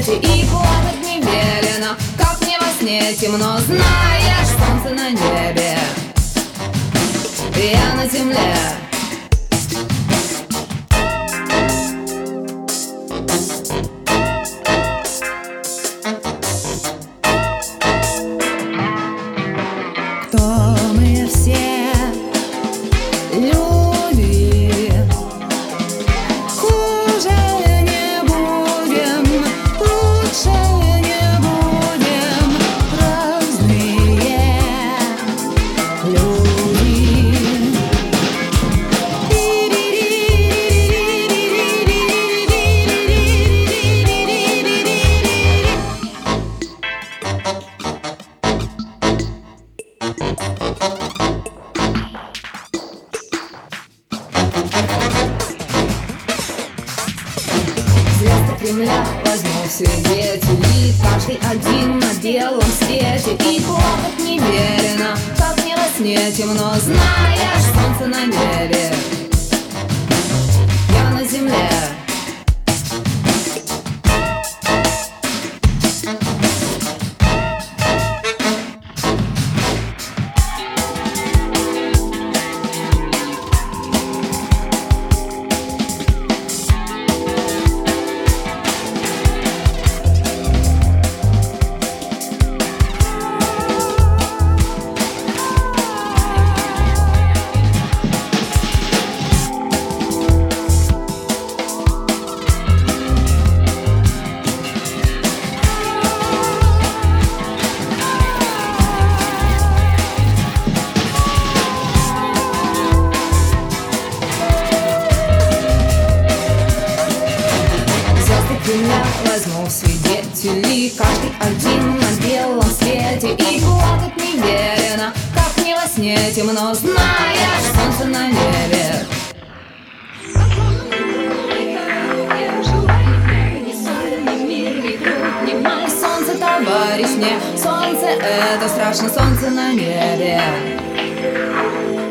свете, и плакать не велено, как мне во сне темно. Знаешь, солнце на небе, я на земле. Кто мы все люди, хуже не будем, лучше не будем, разные люди. Звезды Кремля возьму в свидетели, каждый один на белом свете, и плакать не велено, как мне во сне темно. Знаешь, солнце на небе, я на земле. Меня возьму в свидетели, каждый один на белом свете, и плакать не велено, как мне во сне темно. Знаешь, солнце на небе. Солнце, товарищ, мне солнце, это страшно, солнце на небе.